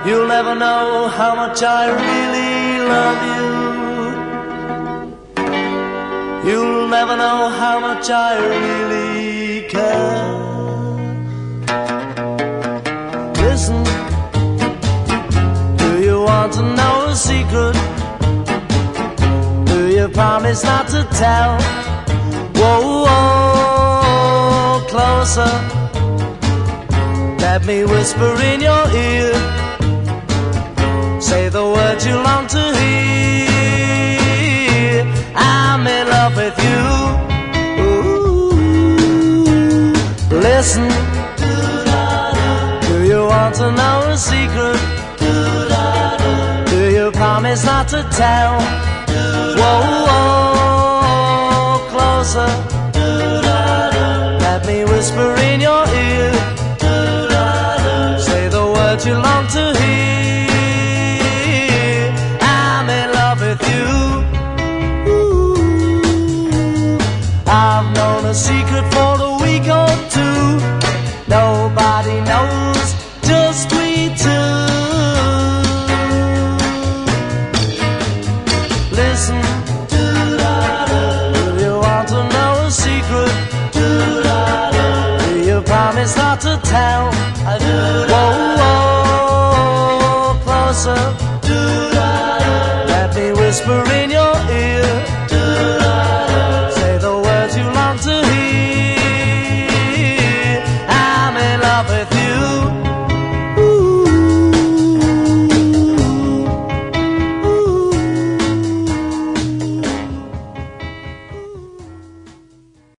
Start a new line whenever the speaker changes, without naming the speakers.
You'll never know how much I really love you. You'll never know how much I really care. Listen, do you want to know a secret? Do you promise not to tell? Whoa, whoa, closer. Let me whisper in your ear. Say the words you long to hear. I'm in love with you. Ooh. Listen, do you want to know a secret? Do you promise not to tell? Whoa, whoa, closer. Let me whisper in your ear. Say the words you long to hear. I'm in love with you. Ooh. I've known a secret for a week or two. Nobody knows, just we two. Listen, do you want to know a secret? Do you promise not to tell? Whoa, whoa, closer. Let me whisper in your ear. Say the words you long to hear. I'm in love with you.